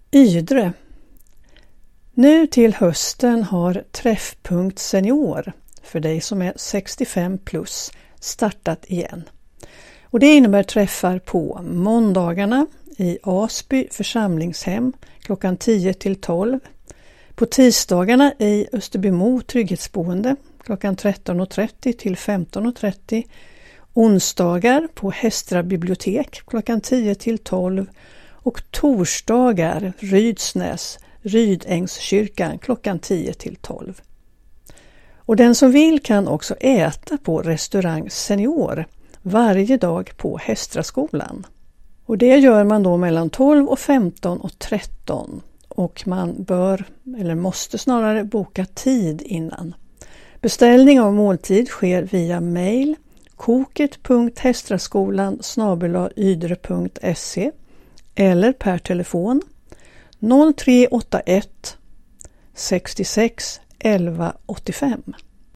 Ydre. Nu till hösten har Träffpunkt Senior för dig som är 65 plus startat igen. Och det innebär träffar på måndagarna i Asby församlingshem klockan 10 till 12. På tisdagarna i Österbymo trygghetsboende klockan 13.30 till 15.30. Onsdagar på Hästra bibliotek klockan 10 till 12. Och torsdagar Rydsnäs, Rydängskyrkan klockan 10 till 12. Och den som vill kan också äta på restaurang Senior varje dag på Hästraskolan. Och det gör man då mellan 12 och 15 och 13. Och man bör, eller måste snarare, boka tid innan. Beställning av måltid sker via mail koket.hästraskolan@ydre.se eller per telefon 0381 66 11 85.